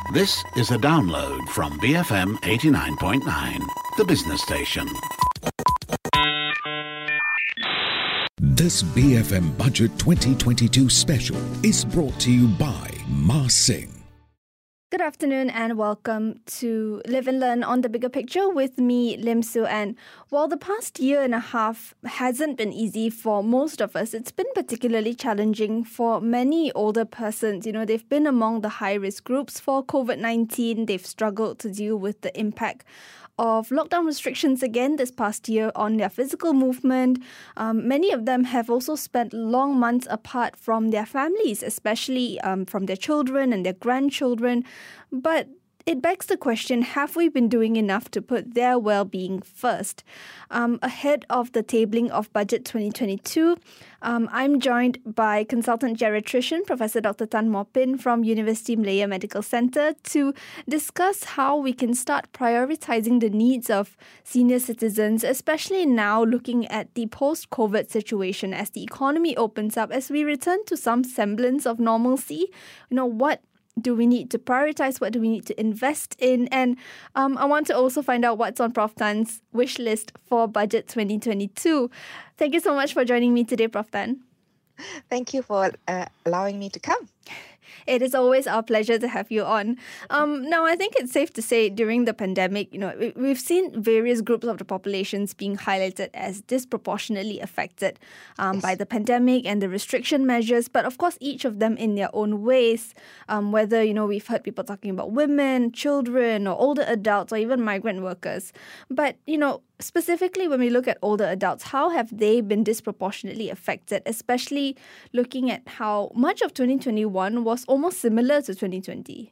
This is a download from BFM 89.9, the business station. This BFM Budget 2022 special is brought to you by Ma Sing. Good afternoon and welcome to Live and Learn on the Bigger Picture with me, Lim Su Ann. While the past year and a half hasn't been easy for most of us, it's been particularly challenging for many older persons. You know, they've been among the high-risk groups for COVID-19. They've struggled to deal with the impact of lockdown restrictions again this past year on their physical movement. Many of them have also spent long months apart from their families, especially from their children and their grandchildren. But it begs the question, have we been doing enough to put their well-being first? Ahead of the tabling of Budget 2022, I'm joined by consultant geriatrician Professor Dr. Tan Moh Pin from University Malaya Medical Centre to discuss how we can start prioritising the needs of senior citizens, especially now looking at the post-COVID situation as the economy opens up, as we return to some semblance of normalcy. You know, what do we need to prioritise? What do we need to invest in? And I want to also find out what's on Prof. Tan's wish list for Budget 2022. Thank you so much for joining me today, Prof. Tan. Thank you for allowing me to come. It is always our pleasure to have you on. Now, I think it's safe to say during the pandemic, you know, we've seen various groups of the populations being highlighted as disproportionately affected by the pandemic and the restriction measures. But of course, each of them in their own ways, whether, you know, we've heard people talking about women, children, or older adults, or even migrant workers. But, you know, specifically when we look at older adults, how have they been disproportionately affected, especially looking at how much of 2021 was almost similar to 2020?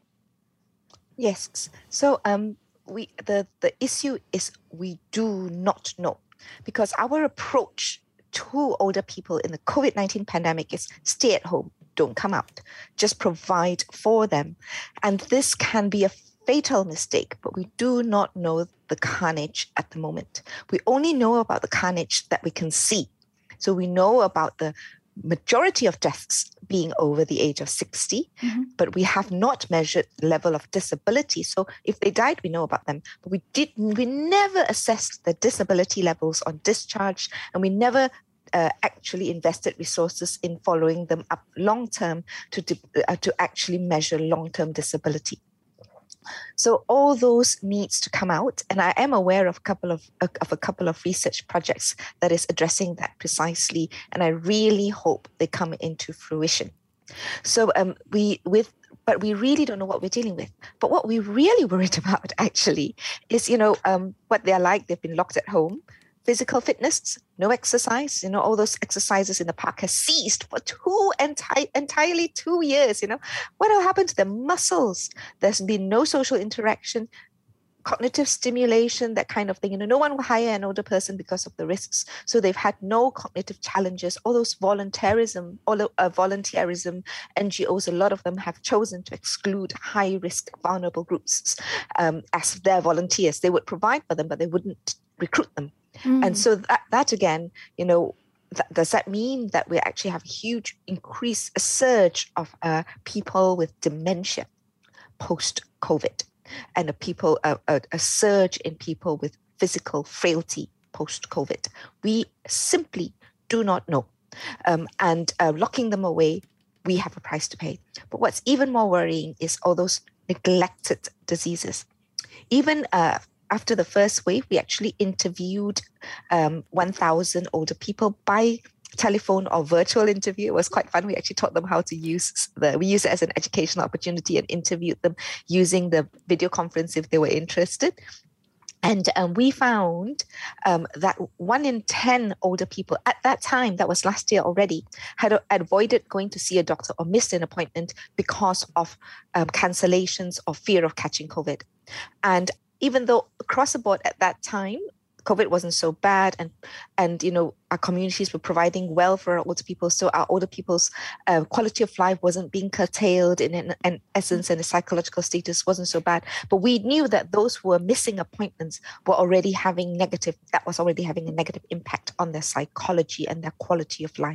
Yes. So the issue is we do not know, because our approach to older people in the COVID-19 pandemic is stay at home, don't come out, just provide for them. And this can be a fatal mistake, but we do not know the carnage at the moment. We only know about the carnage that we can see. So we know about the majority of deaths being over the age of 60, but we have not measured the level of disability. So if they died, we know about them, but we never assessed the disability levels on discharge, and we never actually invested resources in following them up long term to actually measure long-term disability. So all those needs to come out, and I am aware of a couple of research projects that is addressing that precisely, and I really hope they come into fruition. So but we really don't know what we're dealing with. But what we're really worried about actually is, you know, what they're like. They've been locked at home. Physical fitness, no exercise, you know, all those exercises in the park has ceased for entirely 2 years, you know. What will happen to their muscles? There's been no social interaction, cognitive stimulation, that kind of thing. You know, no one will hire an older person because of the risks. So they've had no cognitive challenges. All those volunteerism, NGOs, a lot of them have chosen to exclude high-risk, vulnerable groups as their volunteers. They would provide for them, but they wouldn't recruit them. And so that again, you know, does that mean that we actually have a huge increase, a surge of people with dementia post-COVID, and a surge in people with physical frailty post-COVID? We simply do not know. And locking them away, we have a price to pay. But what's even more worrying is all those neglected diseases. Even after the first wave, we actually interviewed 1,000 older people by telephone or virtual interview. It was quite fun. We actually taught them how to use we used it as an educational opportunity and interviewed them using the video conference if they were interested. And we found that 1 in 10 older people at that time, that was last year already, had avoided going to see a doctor or missed an appointment because of cancellations or fear of catching COVID. And even though across the board at that time, COVID wasn't so bad, and you know, our communities were providing well for our older people, so our older people's quality of life wasn't being curtailed in an essence, and the psychological status wasn't so bad. But we knew that those who were missing appointments were already having a negative impact on their psychology and their quality of life.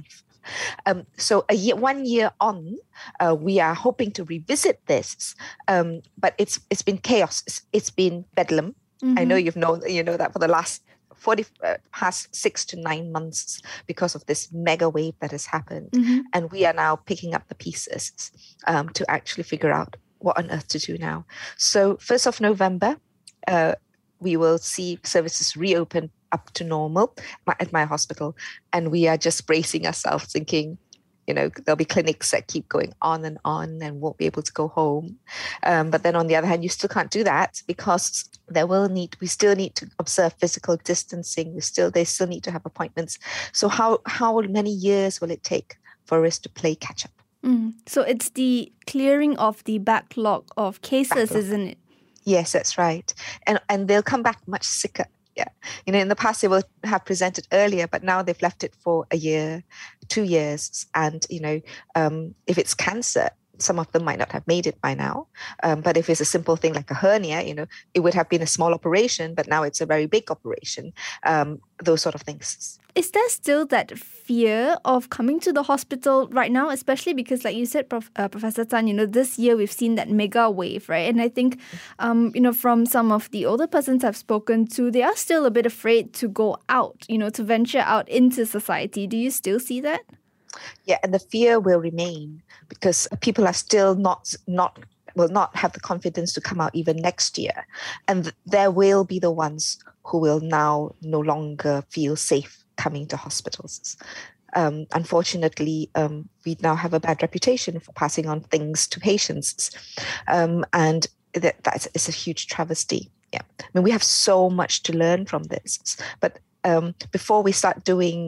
So 1 year on, we are hoping to revisit this, but it's been chaos. It's been bedlam. I know you know that for the last past 6 to 9 months because of this mega wave that has happened, and we are now picking up the pieces to actually figure out what on earth to do now. So 1st of November, we will see services reopen up to normal at my hospital. And we are just bracing ourselves, thinking, there'll be clinics that keep going on and won't be able to go home. But then on the other hand, you still can't do that because we still need to observe physical distancing. They still need to have appointments. So how many years will it take for us to play catch up? So it's the clearing of the backlog of cases, isn't it? Yes, that's right. And they'll come back much sicker. Yeah. In the past, they will have presented earlier, but now they've left it for a year, 2 years. And, if it's cancer, some of them might not have made it by now. But if it's a simple thing like a hernia, it would have been a small operation, but now it's a very big operation. Those sort of things. Is there still that fear of coming to the hospital right now, especially because, like you said, Professor Tan, this year we've seen that mega wave, right? And I think, from some of the older persons I've spoken to, they are still a bit afraid to go out, to venture out into society. Do you still see that? Yeah, and the fear will remain because people are still will not have the confidence to come out even next year. And there will be the ones who will now no longer feel safe coming to hospitals. Unfortunately, we now have a bad reputation for passing on things to patients. And that is a huge travesty. Yeah, I mean, we have so much to learn from this. But before we start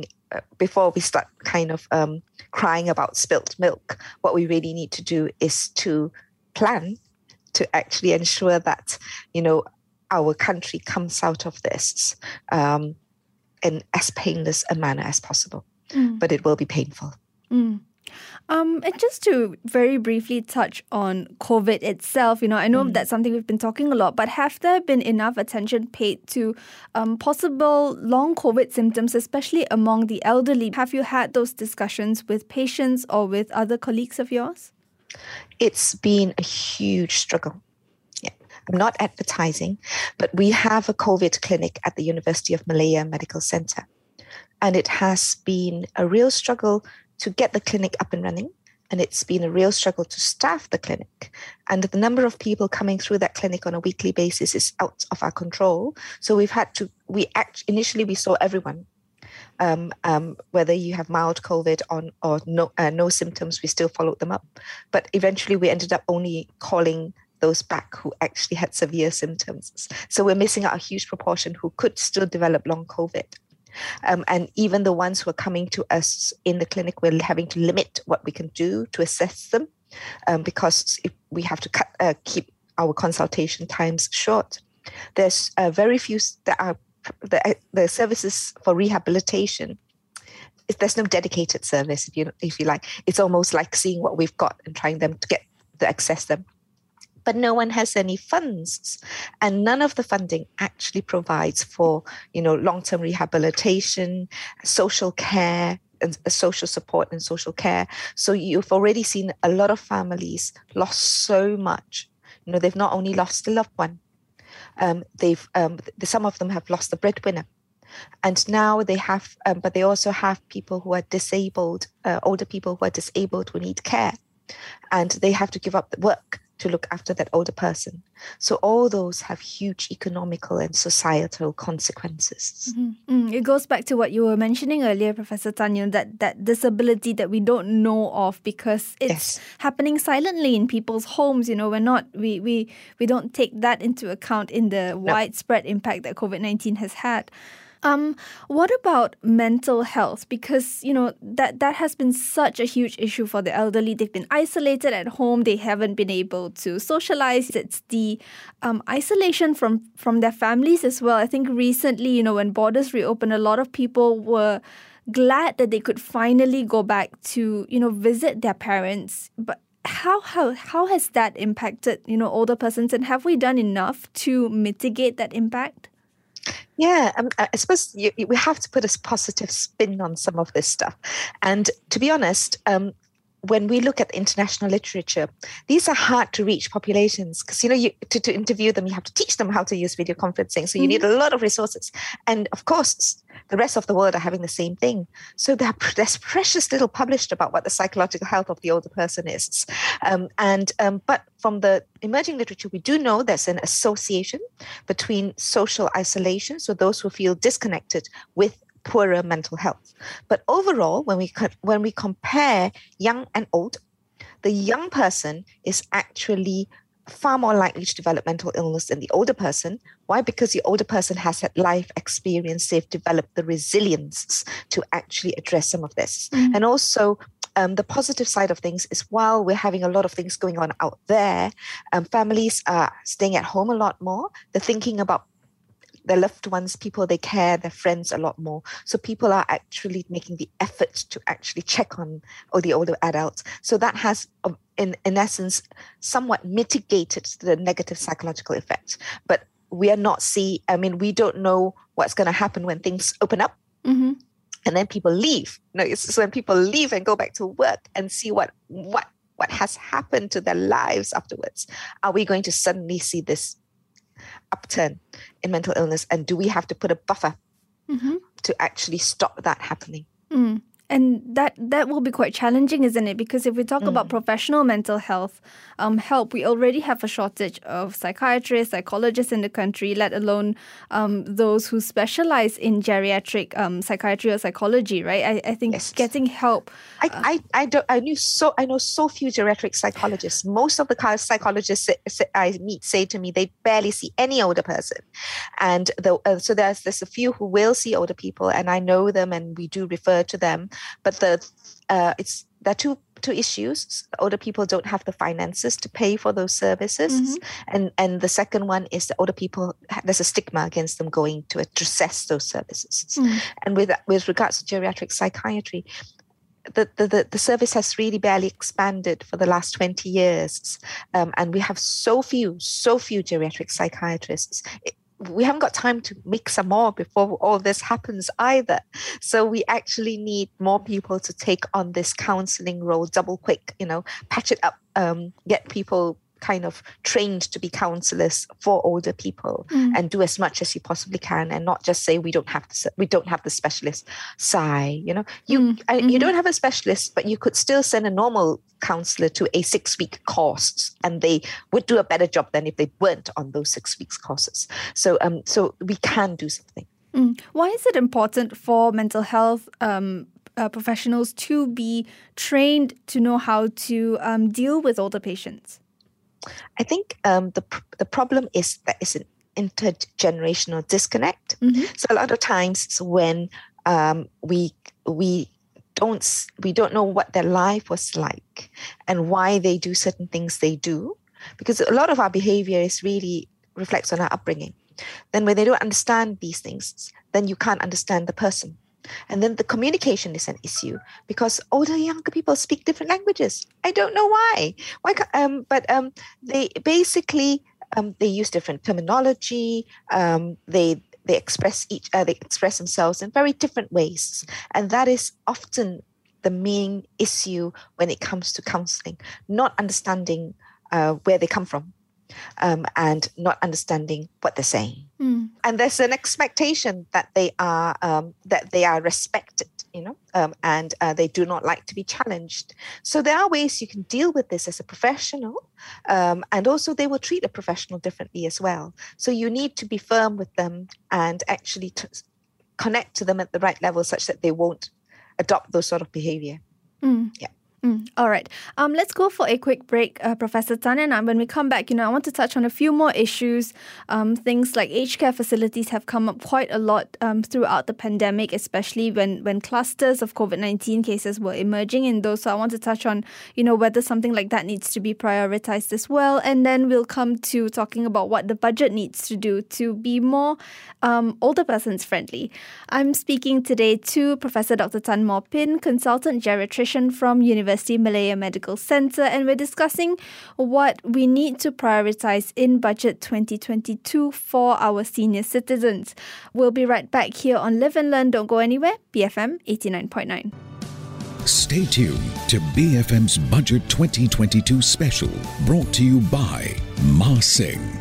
kind of crying about spilt milk, what we really need to do is to plan to actually ensure that, our country comes out of this in as painless a manner as possible. But it will be painful. And just to very briefly touch on COVID itself, I know that's something we've been talking a lot, but have there been enough attention paid to possible long COVID symptoms, especially among the elderly? Have you had those discussions with patients or with other colleagues of yours? It's been a huge struggle. Yeah, I'm not advertising, but we have a COVID clinic at the University of Malaya Medical Center. And it has been a real struggle to get the clinic up and running. And it's been a real struggle to staff the clinic. And the number of people coming through that clinic on a weekly basis is out of our control. So initially we saw everyone. Whether you have mild COVID or no symptoms, we still followed them up. But eventually we ended up only calling those back who actually had severe symptoms. So we're missing out a huge proportion who could still develop long COVID. And even the ones who are coming to us in the clinic, we're having to limit what we can do to assess them because if we have to keep our consultation times short. There's very few that are the services for rehabilitation. There's no dedicated service, if you like. It's almost like seeing what we've got and trying to access them. But no one has any funds, and none of the funding actually provides for, long-term rehabilitation, social care, and social support and social care. So you've already seen a lot of families lost so much. They've not only lost a loved one, some of them have lost the breadwinner, and now they have, but they also have people who are disabled, older people who are disabled who need care, and they have to give up the work to look after that older person. So all those have huge economical and societal consequences. It goes back to what you were mentioning earlier, Professor Tan, that disability that we don't know of because it's happening silently in people's homes. We don't take that into account in the widespread impact that COVID-19 has had. What about mental health? Because, that has been such a huge issue for the elderly. They've been isolated at home. They haven't been able to socialize. It's the isolation from their families as well. I think recently, when borders reopened, a lot of people were glad that they could finally go back to, visit their parents. But how has that impacted, older persons? And have we done enough to mitigate that impact? Yeah, I suppose we have to put a positive spin on some of this stuff. And to be honest, when we look at international literature, these are hard to reach populations because, to interview them, you have to teach them how to use video conferencing. So you need a lot of resources. And of course, the rest of the world are having the same thing. So there's precious little published about what the psychological health of the older person is. But from the emerging literature, we do know there's an association between social isolation, so those who feel disconnected, with poorer mental health. But overall, when we compare young and old, the young person is actually far more likely to develop mental illness than the older person. Why? Because the older person has had life experience. They've developed the resilience to actually address some of this. And also, the positive side of things is while we're having a lot of things going on out there, families are staying at home a lot more. They're thinking about their loved ones, people they care, their friends a lot more. So people are actually making the effort to actually check on the older adults. So that has, in essence, somewhat mitigated the negative psychological effects. But we are not we don't know what's going to happen when things open up. Mm-hmm. And then people leave. It's when people leave and go back to work and see what has happened to their lives afterwards. Are we going to suddenly see this upturn in mental illness, and do we have to put a buffer to actually stop that happening? And that will be quite challenging, isn't it? Because if we talk about professional mental health help, we already have a shortage of psychiatrists, psychologists in the country, let alone those who specialize in geriatric psychiatry or psychology, right? I think getting help. I know so few geriatric psychologists. Most of the psychologists I meet say to me they barely see any older person, and so there's a few who will see older people, and I know them, and we do refer to them. But there are two issues. Older people don't have the finances to pay for those services, and the second one is the older people, there's a stigma against them going to access those services. And with regards to geriatric psychiatry, the service has really barely expanded for the last 20 years, and we have so few geriatric psychiatrists. We haven't got time to make some more before all this happens either. So we actually need more people to take on this counseling role double quick, patch it up, get people kind of trained to be counselors for older people, and do as much as you possibly can, and not just say we don't have the specialist. Sigh, you don't have a specialist, but you could still send a normal counselor to a 6-week course, and they would do a better job than if they weren't on those 6 weeks courses. So we can do something. Why is it important for mental health professionals to be trained to know how to deal with older patients? I think the problem is that it's an intergenerational disconnect. So a lot of times when we don't know what their life was like and why they do certain things they do, because a lot of our behavior is really reflects on our upbringing. Then when they don't understand these things, then you can't understand the person. And then the communication is an issue because older and younger people speak different languages. I don't know why. But they basically they use different terminology. They express themselves in very different ways, and that is often the main issue when it comes to counseling: not understanding where they come from. And not understanding what they're saying, and there's an expectation that they are respected, and they do not like to be challenged. So there are ways you can deal with this as a professional, and also they will treat a professional differently as well. So you need to be firm with them and actually connect to them at the right level, such that they won't adopt those sort of behavior. Yeah. All right. Let's go for a quick break, Professor Tan. And when we come back, I want to touch on a few more issues. Things like aged care facilities have come up quite a lot throughout the pandemic, especially when clusters of COVID-19 cases were emerging in those. So I want to touch on, whether something like that needs to be prioritized as well. And then we'll come to talking about what the budget needs to do to be more older persons friendly. I'm speaking today to Professor Dr. Tan Moh Pin, consultant geriatrician from University University Malaya Medical Centre, and we're discussing what we need to prioritise in Budget 2022 for our senior citizens. We'll be right back here on Live and Learn. Don't go anywhere. BFM 89.9. Stay tuned to BFM's Budget 2022 special, brought to you by Ma Sing.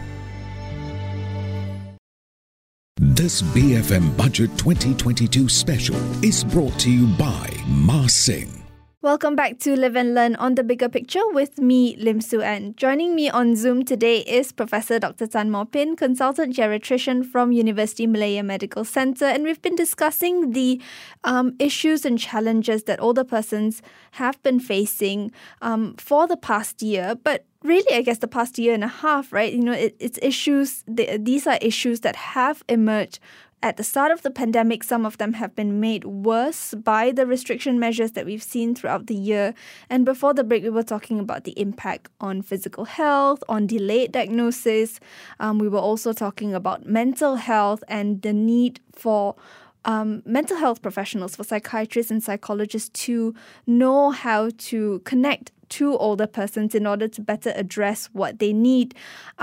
This BFM Budget 2022 special is brought to you by Ma Sing. Welcome back to Live and Learn on the Bigger Picture with me, Lim Su Ann. Joining me on Zoom today is Professor Dr. Tan Moh Pin, Consultant Geriatrician from University Malaya Medical Centre, and we've been discussing the issues and challenges that older persons have been facing for the past year, but really, I guess the past year and a half, right? It's issues. These are issues that have emerged at the start of the pandemic. Some of them have been made worse by the restriction measures that we've seen throughout the year. And before the break, we were talking about the impact on physical health, on delayed diagnosis. We were also talking about mental health and the need for mental health professionals, for psychiatrists and psychologists to know how to connect to older persons in order to better address what they need.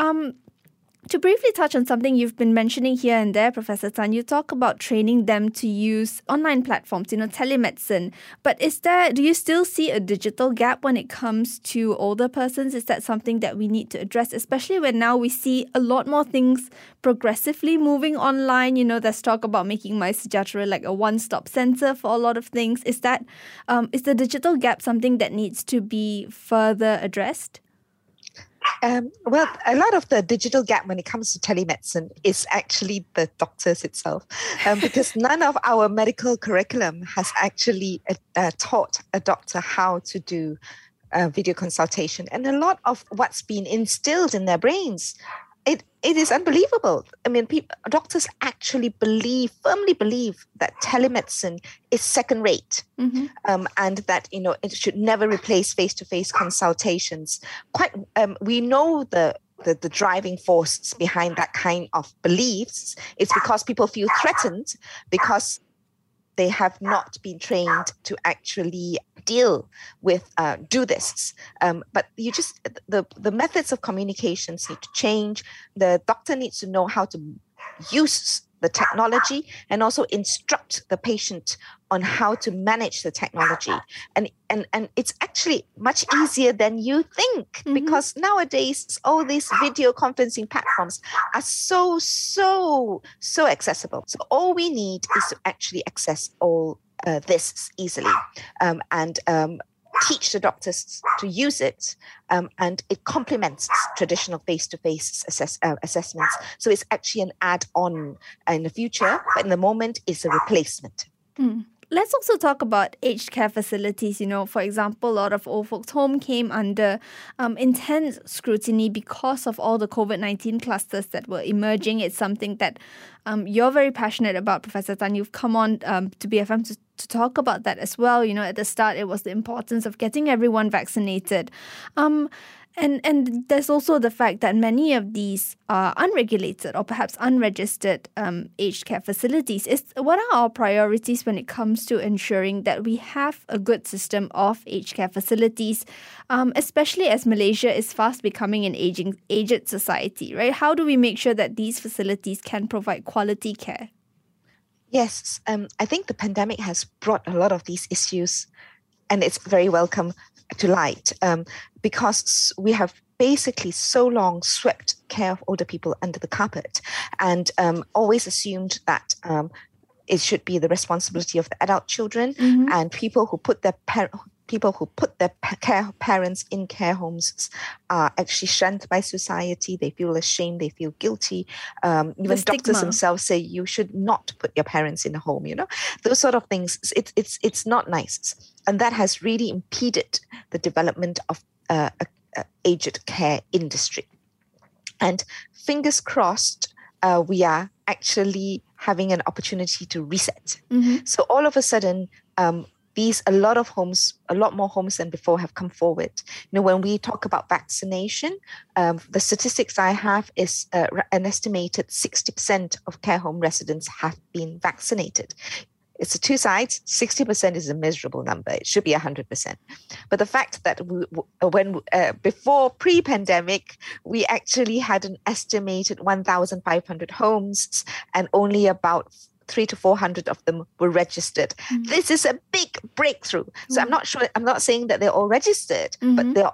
To briefly touch on something you've been mentioning here and there, Professor Tan, you talk about training them to use online platforms, telemedicine. But do you still see a digital gap when it comes to older persons? Is that something that we need to address, especially when now we see a lot more things progressively moving online? There's talk about making MySejahtera like a one-stop center for a lot of things. Is the digital gap something that needs to be further addressed? Well, a lot of the digital gap when it comes to telemedicine is actually the doctors itself, because none of our medical curriculum has actually taught a doctor how to do video consultation. And a lot of what's been instilled in their brains, it is unbelievable. I mean, doctors actually firmly believe that telemedicine is second rate, and that it should never replace face-to-face consultations. We know the driving force behind that kind of beliefs. It's because people feel threatened because they have not been trained to actually deal with do this. But the methods of communications need to change. The doctor needs to know how to use the technology and also instruct the patient on how to manage the technology. And it's actually much easier than you think, because nowadays all these video conferencing platforms are so accessible. So all we need is to actually access all this easily and teach the doctors to use it, and it complements traditional face-to-face assessments. So it's actually an add-on in the future, but in the moment, it's a replacement. Let's also talk about aged care facilities. For example, a lot of old folks' home came under intense scrutiny because of all the COVID-19 clusters that were emerging. It's something that you're very passionate about, Professor Tan. You've come on to BFM to talk about that as well. At the start, it was the importance of getting everyone vaccinated. And there's also the fact that many of these are unregulated or perhaps unregistered aged care facilities. What are our priorities when it comes to ensuring that we have a good system of aged care facilities, especially as Malaysia is fast becoming an aged society, right? How do we make sure that these facilities can provide quality care? Yes, I think the pandemic has brought a lot of these issues, and it's very welcome to light, because we have basically so long swept care of older people under the carpet and always assumed that it should be the responsibility of the adult children, and people who put their parents in care homes are actually shunned by society. They feel ashamed. They feel guilty. Even doctors themselves say you should not put your parents in a home. Those sort of things. It's not nice, and that has really impeded the development of aged care industry. And fingers crossed, we are actually having an opportunity to reset. So all of a sudden, a lot more homes than before have come forward. When we talk about vaccination, the statistics I have is an estimated 60% of care home residents have been vaccinated. it's the two sides. 60% is a miserable number. It should be 100%. But the fact that before pre-pandemic, we actually had an estimated 1,500 homes and only about 300 to 400 of them were registered. This is a big breakthrough. So I'm not saying that they're all registered, but they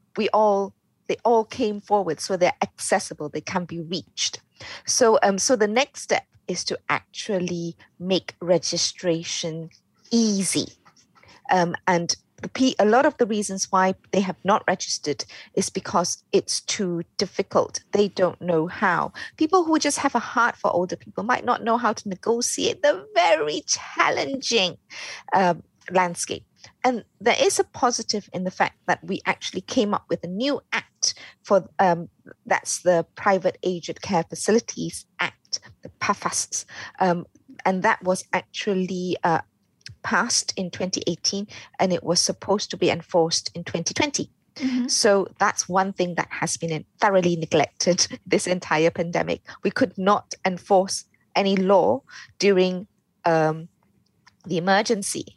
all came forward. So they're accessible. They can be reached. So the next step is to actually make registration easy. And a lot of the reasons why they have not registered is because it's too difficult. They don't know how. People who just have a heart for older people might not know how to negotiate the very challenging landscape. And there is a positive in the fact that we actually came up with a new act for that's the Private Aged Care Facilities Act, the PAFAS, and that was actually passed in 2018, and it was supposed to be enforced in 2020. So that's one thing that has been thoroughly neglected this entire pandemic. We could not enforce any law during the emergency.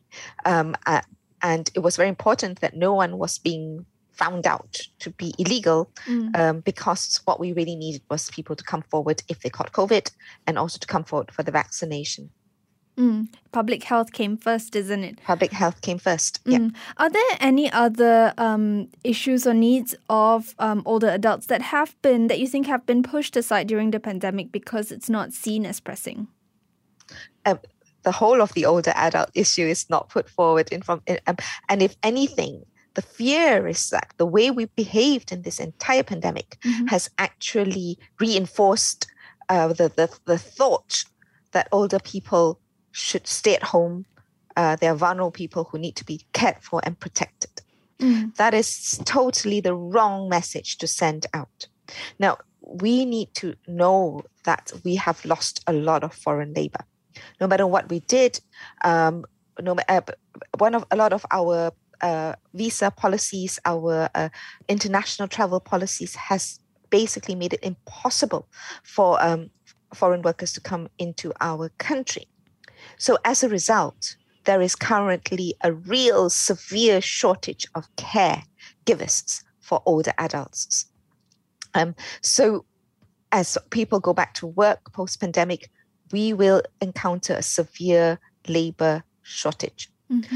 And it was very important that no one was being found out to be illegal because what we really needed was people to come forward if they caught COVID and also to come forward for the vaccination. Public health came first, isn't it? Public health came first, yeah. Are there any other issues or needs of older adults that you think have been pushed aside during the pandemic because it's not seen as pressing? The whole of the older adult issue is not put forward and if anything, the fear is that the way we behaved in this entire pandemic has actually reinforced the thought that older people should stay at home. They are vulnerable people who need to be cared for and protected. That is totally the wrong message to send out. Now, we need to know that we have lost a lot of foreign labor. No matter what we did, a lot of our visa policies, our international travel policies has basically made it impossible for foreign workers to come into our country. So as a result, there is currently a real severe shortage of caregivers for older adults. So as people go back to work post-pandemic, we will encounter a severe labor shortage.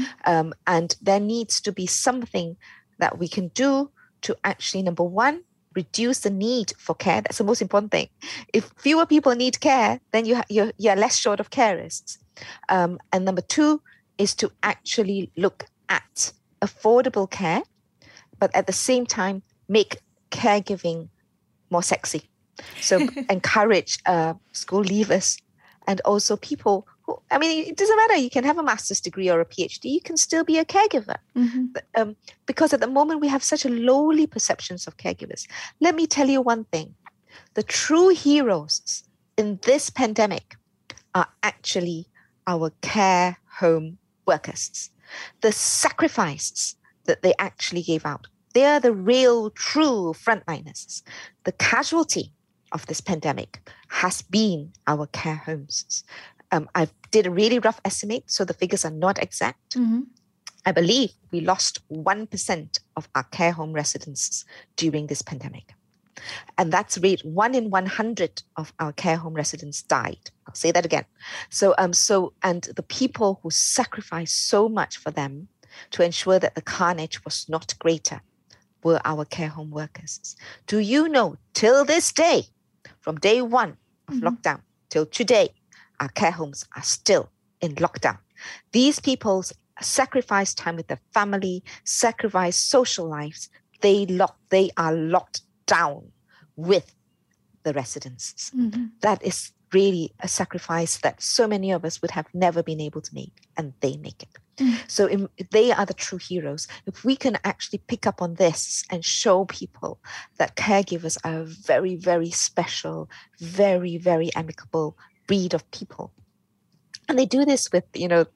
And there needs to be something that we can do to actually, number one, reduce the need for care. That's the most important thing. If fewer people need care, then you're less short of carers. And number two is to actually look at affordable care, but at the same time, make caregiving more sexy. So encourage school leavers and also people who, it doesn't matter, you can have a master's degree or a PhD, you can still be a caregiver. Because at the moment we have such a lowly perceptions of caregivers. Let me tell you one thing. The true heroes in this pandemic are actually our care home workers. The sacrifices that they actually gave out, they are the real, true frontliners. The casualty of this pandemic has been our care homes. I did a really rough estimate, so the figures are not exact. I believe we lost 1% of our care home residents during this pandemic. And that's rate 1 in 100 of our care home residents died. I'll say that again. And the people who sacrificed so much for them to ensure that the carnage was not greater were our care home workers. Do you know, till this day, from day one of lockdown till today, our care homes are still in lockdown. These people sacrifice time with their family, sacrifice social lives. They are locked down with the residents. That is really a sacrifice that so many of us would have never been able to make, and they make it. So they are the true heroes. If we can actually pick up on this and show people that caregivers are a very, very special, very, very amicable breed of people. And they do this with,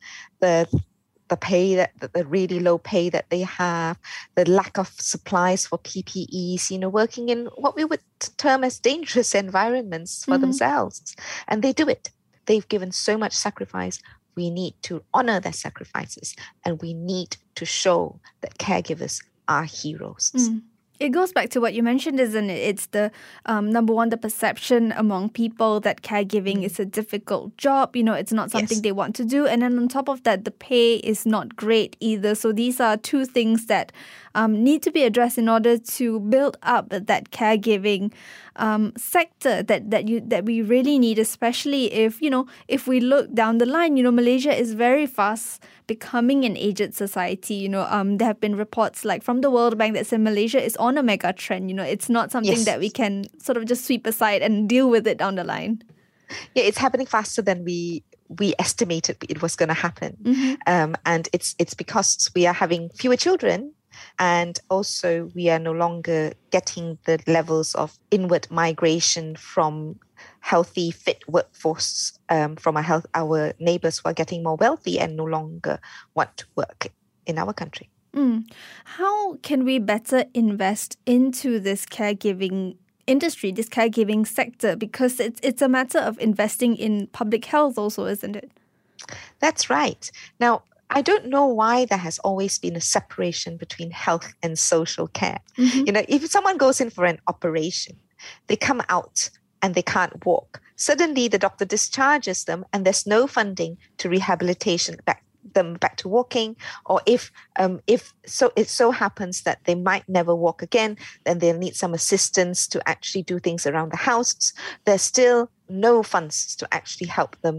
the pay, the really low pay that they have, the lack of supplies for PPEs, working in what we would term as dangerous environments for themselves. And they do it. They've given so much sacrifice we need to honor their sacrifices, and we need to show that caregivers are heroes. It goes back to what you mentioned, isn't it? It's the number one, the perception among people that caregiving is a difficult job. It's not something they want to do. And then on top of that, the pay is not great either. So these are two things that need to be addressed in order to build up that caregiving sector that we really need, especially if we look down the line. Malaysia is very fast becoming an aged society. There have been reports like from the World Bank that say Malaysia is on a mega trend. It's not something that we can sort of just sweep aside and deal with it down the line. Yeah, it's happening faster than we estimated it was going to happen. And it's because we are having fewer children, and also we are no longer getting the levels of inward migration from healthy, fit workforce from our neighbours who are getting more wealthy and no longer want to work in our country. How can we better invest into this caregiving industry, this caregiving sector? Because it's a matter of investing in public health also, isn't it? That's right. Now, I don't know why there has always been a separation between health and social care. If someone goes in for an operation, they come out and they can't walk. Suddenly, the doctor discharges them, and there's no funding to rehabilitation back to walking. Or if it so happens that they might never walk again, then they'll need some assistance to actually do things around the house. There's still no funds to actually help them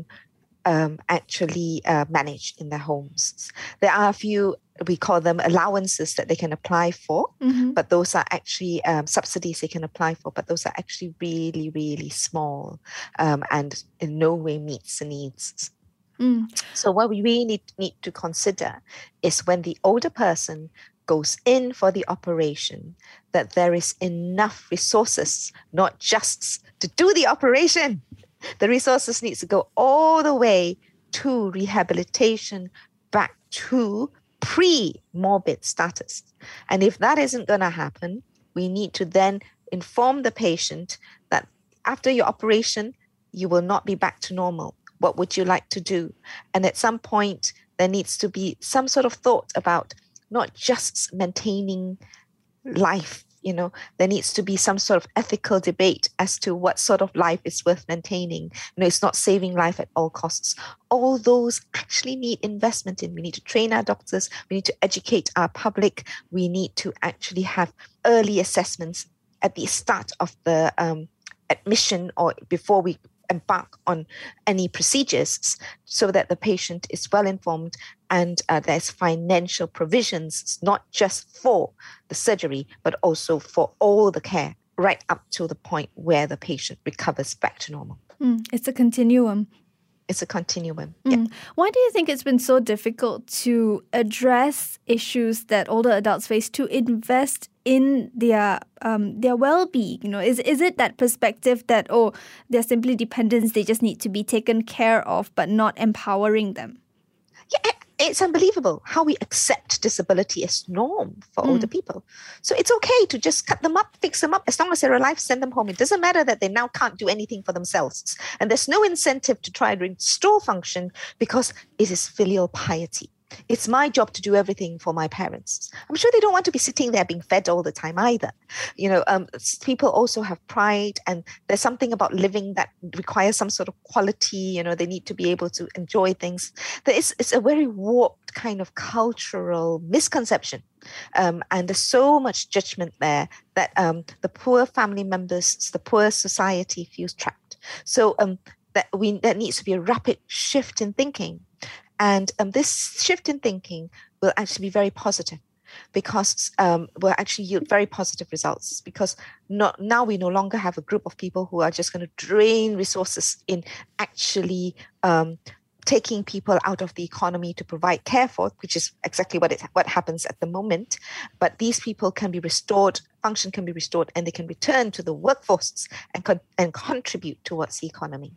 manage in their homes. There are a few, we call them allowances that they can apply for, but those are actually subsidies they can apply for, but those are actually really, really small and in no way meets the needs. So what we really need to consider is when the older person goes in for the operation, that there is enough resources, not just to do the operation. The resources needs to go all the way to rehabilitation, back to pre-morbid status. And if that isn't going to happen, we need to then inform the patient that after your operation, you will not be back to normal. What would you like to do? And at some point, there needs to be some sort of thought about not just maintaining life. There needs to be some sort of ethical debate as to what sort of life is worth maintaining. It's not saving life at all costs. All those actually need investment in. We need to train our doctors. We need to educate our public. We need to actually have early assessments at the start of the admission or before we embark on any procedures, so that the patient is well informed and there's financial provisions, not just for the surgery, but also for all the care right up to the point where the patient recovers back to normal. It's a continuum. It's a continuum. Yeah. Why do you think it's been so difficult to address issues that older adults face, to invest in their well-being? Is it that perspective that they're simply dependents, they just need to be taken care of, but not empowering them? Yeah, it's unbelievable how we accept disability as norm for older people. So it's okay to just cut them up, fix them up. As long as they're alive, send them home. It doesn't matter that they now can't do anything for themselves. And there's no incentive to try to restore function because it is filial piety. It's my job to do everything for my parents. I'm sure they don't want to be sitting there being fed all the time either. People also have pride, and there's something about living that requires some sort of quality. They need to be able to enjoy things. It's a very warped kind of cultural misconception. And there's so much judgment there that the poor family members, the poor society feels trapped. So that needs to be a rapid shift in thinking. And this shift in thinking will actually be very positive, because will actually yield very positive results, because now we no longer have a group of people who are just going to drain resources in actually taking people out of the economy to provide care for, which is exactly what happens at the moment. But these people can be restored, function can be restored, and they can return to the workforce and contribute towards the economy.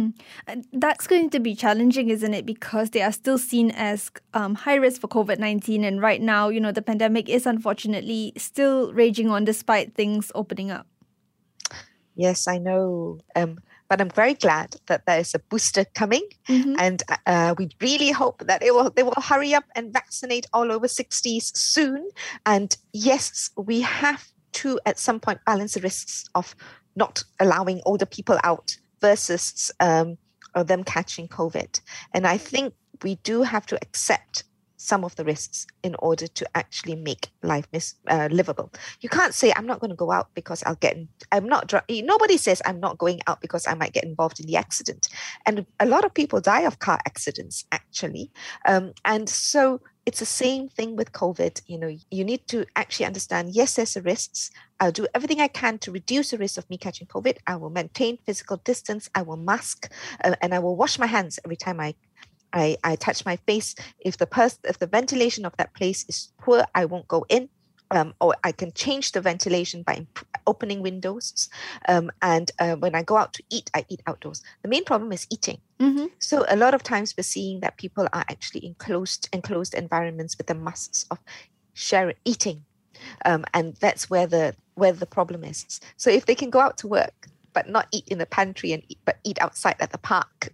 That's going to be challenging, isn't it? Because they are still seen as high risk for COVID-19. And right now, the pandemic is unfortunately still raging on despite things opening up. Yes, I know. But I'm very glad that there is a booster coming, and we really hope that they will hurry up and vaccinate all over 60s soon. And yes, we have to at some point balance the risks of not allowing older people out versus them catching COVID. And I think we do have to accept some of the risks in order to actually make life livable. You can't say, I'm not going to go out because nobody says I'm not going out because I might get involved in the accident. And a lot of people die of car accidents, actually. And so it's the same thing with COVID. You need to actually understand, yes, there's the risks. I'll do everything I can to reduce the risk of me catching COVID. I will maintain physical distance. I will mask, and I will wash my hands every time I touch my face. If the ventilation of that place is poor, I won't go in. Or I can change the ventilation by opening windows. And when I go out to eat, I eat outdoors. The main problem is eating. So a lot of times we're seeing that people are actually in enclosed environments with the masks of eating. And that's where the problem is. So if they can go out to work, but not eat in the pantry but eat outside at the park,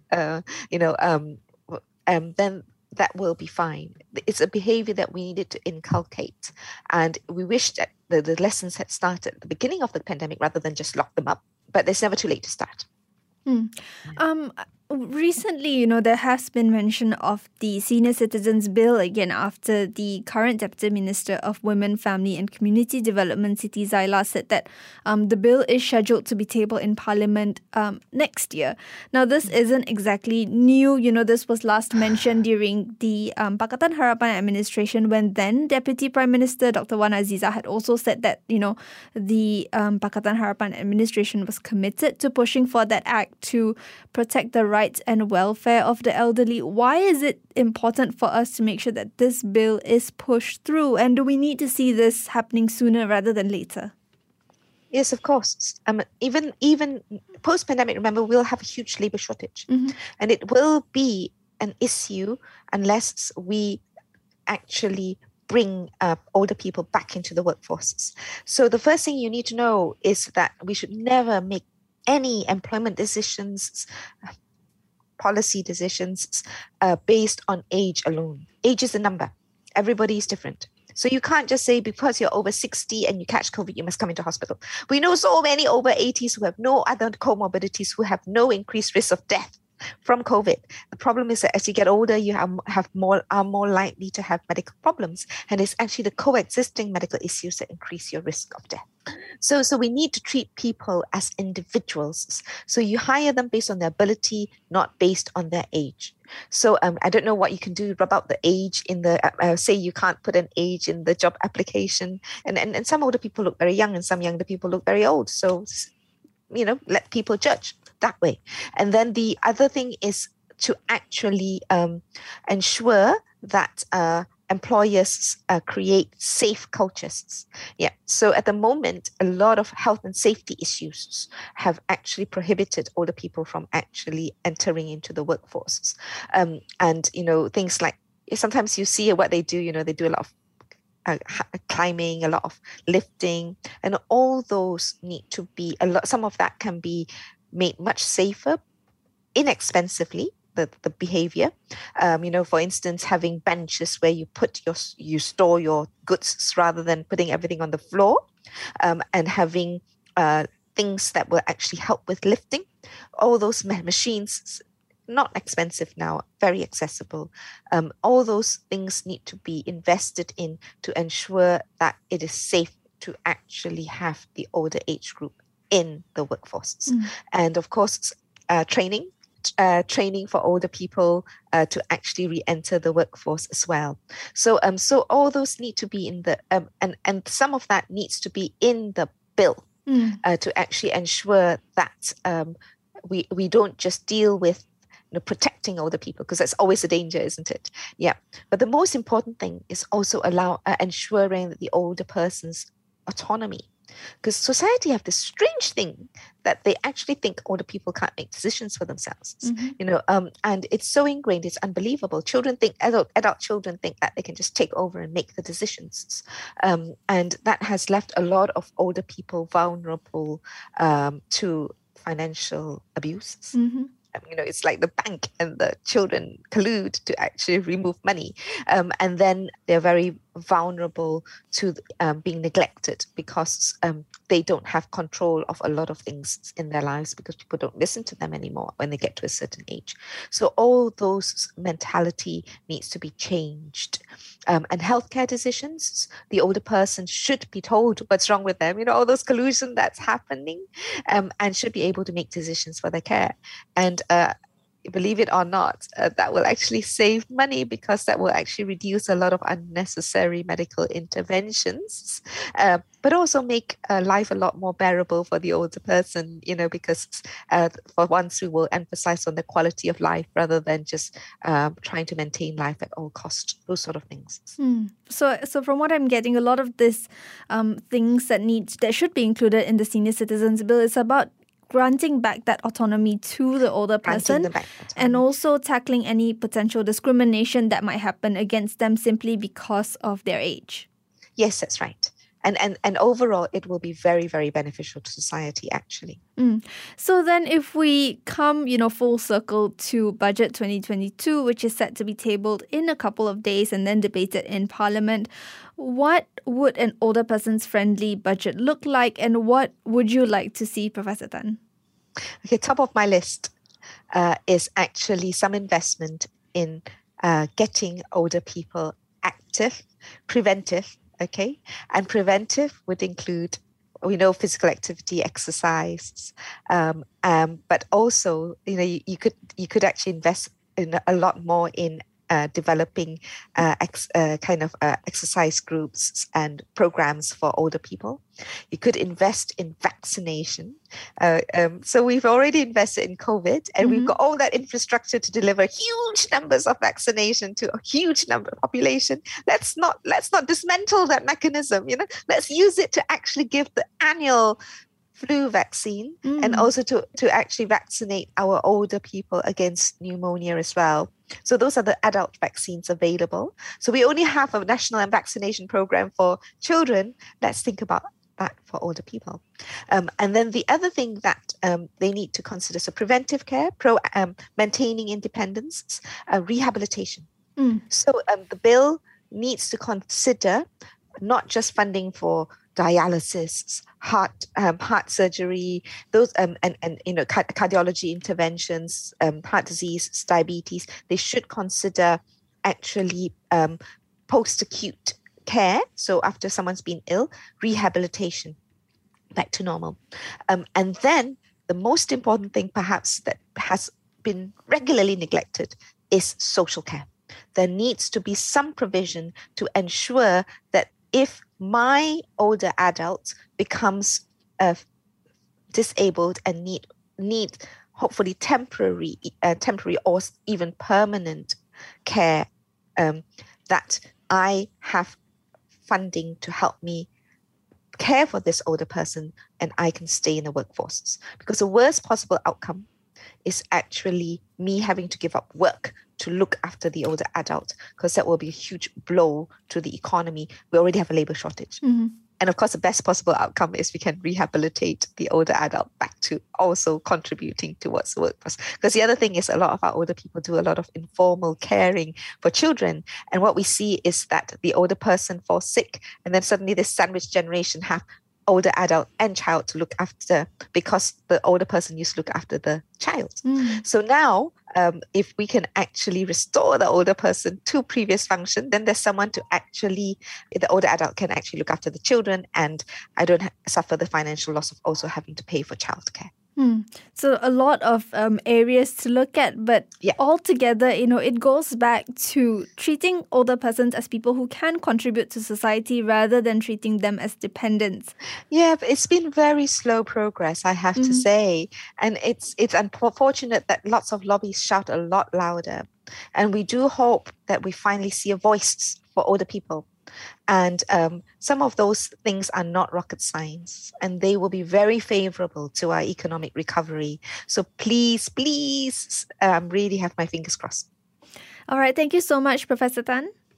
then that will be fine. It's a behavior that we needed to inculcate. And we wish that the lessons had started at the beginning of the pandemic rather than just lock them up. But it's never too late to start. Recently, there has been mention of the Senior Citizens Bill again after the current Deputy Minister of Women, Family and Community Development, Siti Zaila, said that the bill is scheduled to be tabled in Parliament next year. Now, this isn't exactly new. This was last mentioned during the Pakatan Harapan administration when then Deputy Prime Minister Dr. Wan Azizah had also said that, the Pakatan Harapan administration was committed to pushing for that act to protect the rights and welfare of the elderly. Why is it important for us to make sure that this bill is pushed through? And do we need to see this happening sooner rather than later? Yes, of course. Even post-pandemic, remember, we'll have a huge labor shortage. And it will be an issue unless we actually bring older people back into the workforces. So the first thing you need to know is that we should never make any employment decisions, policy decisions based on age alone. Age is a number. Everybody is different. So you can't just say because you're over 60 and you catch COVID, you must come into hospital. We know so many over 80s who have no other comorbidities, who have no increased risk of death from COVID. The problem is that as you get older, you are more likely to have medical problems. And it's actually the coexisting medical issues that increase your risk of death. So we need to treat people as individuals. So you hire them based on their ability, not based on their age. So I don't know what you can do about the age in the, say you can't put an age in the job application. And some older people look very young and some younger people look very old. So, let people judge that way. And then the other thing is to actually ensure that employers create safe cultures. Yeah. So at the moment, a lot of health and safety issues have actually prohibited older people from actually entering into the workforce. And, things like, sometimes you see what they do, they do a lot of climbing, a lot of lifting, and all those need to be some of that can be made much safer, inexpensively, the behavior. For instance, having benches where you store your goods rather than putting everything on the floor, and having things that will actually help with lifting. All those machines, not expensive now, very accessible. All those things need to be invested in to ensure that it is safe to actually have the older age group in the workforces. And of course, training for older people to actually re-enter the workforce as well. So all those need to be in the and some of that needs to be in the bill to actually ensure that we don't just deal with protecting older people, because that's always a danger, isn't it? Yeah. But the most important thing is also ensuring that the older person's autonomy. Because society have this strange thing that they actually think older people can't make decisions for themselves, and it's so ingrained, it's unbelievable. Adult children think that they can just take over and make the decisions, and that has left a lot of older people vulnerable to financial abuse. Mm-hmm. It's like the bank and the children collude to actually remove money. And then they're very vulnerable to being neglected because they don't have control of a lot of things in their lives because people don't listen to them anymore when they get to a certain age. So all those mentality needs to be changed. And healthcare decisions, the older person should be told what's wrong with them, all those collusion that's happening, and should be able to make decisions for their care. And believe it or not, that will actually save money because that will actually reduce a lot of unnecessary medical interventions, but also make life a lot more bearable for the older person, because for once we will emphasize on the quality of life rather than just trying to maintain life at all cost, those sort of things. So from what I'm getting, a lot of this things that should be included in the Senior Citizens Bill is about granting back that autonomy to the older person and also tackling any potential discrimination that might happen against them simply because of their age. Yes, that's right. And overall, it will be very, very beneficial to society, actually. So then if we come, full circle to Budget 2022, which is set to be tabled in a couple of days and then debated in Parliament, what would an older person's friendly budget look like and what would you like to see, Professor Tan? Okay, top of my list is actually some investment in getting older people active, preventive. Okay, and preventive would include, we know, physical activity, exercise, but also, you could actually invest in a lot more in developing exercise groups and programs for older people. You could invest in vaccination. So we've already invested in COVID, and we've got all that infrastructure to deliver huge numbers of vaccination to a huge number of population. Let's not dismantle that mechanism. Let's use it to actually give the annual flu vaccine and also to actually vaccinate our older people against pneumonia as well. So those are the adult vaccines available. So we only have a national vaccination program for children. Let's think about that for older people. And then the other thing that they need to consider, so preventive care, maintaining independence, rehabilitation. So the bill needs to consider not just funding for dialysis, heart surgery, those and cardiology interventions, heart disease, diabetes. They should consider actually post-acute care. So after someone's been ill, rehabilitation back to normal. And then the most important thing perhaps that has been regularly neglected is social care. There needs to be some provision to ensure that if my older adult becomes disabled and need hopefully temporary or even permanent care, that I have funding to help me care for this older person and I can stay in the workforce. Because the worst possible outcome is actually me having to give up work to look after the older adult, because that will be a huge blow to the economy. We already have a labor shortage. And of course, the best possible outcome is we can rehabilitate the older adult back to also contributing towards the workforce. Because the other thing is a lot of our older people do a lot of informal caring for children. And what we see is that the older person falls sick and then suddenly this sandwich generation have older adult and child to look after because the older person used to look after the child. So now, if we can actually restore the older person to previous function, then there's someone to actually, the older adult can actually look after the children and I don't suffer the financial loss of also having to pay for childcare. So a lot of areas to look at, but altogether, it goes back to treating older persons as people who can contribute to society rather than treating them as dependents. Yeah, but it's been very slow progress, I have to say. And it's unfortunate that lots of lobbies shout a lot louder. And we do hope that we finally see a voice for older people. And some of those things are not rocket science and they will be very favorable to our economic recovery. So please, really have my fingers crossed. All right. Thank you so much, Professor Tan.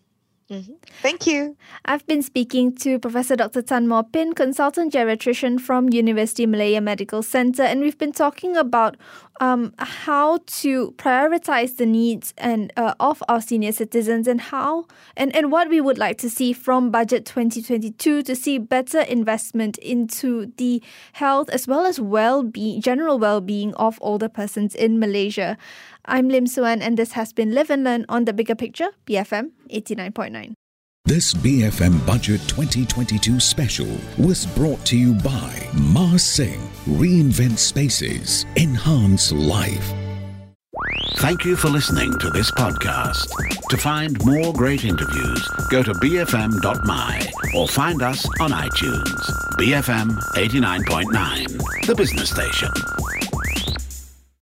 Thank you. I've been speaking to Professor Dr. Tan Moh Pin, consultant geriatrician from University Malaya Medical Centre, and we've been talking about how to prioritise the needs of our senior citizens and what we would like to see from Budget 2022 to see better investment into the health as well as general well-being of older persons in Malaysia. I'm Lim Suan, and this has been Live and Learn on The Bigger Picture, BFM 89.9. This BFM Budget 2022 special was brought to you by Mars Singh. Reinvent spaces, enhance life. Thank you for listening to this podcast. To find more great interviews, go to bfm.my or find us on iTunes. BFM 89.9, the business station.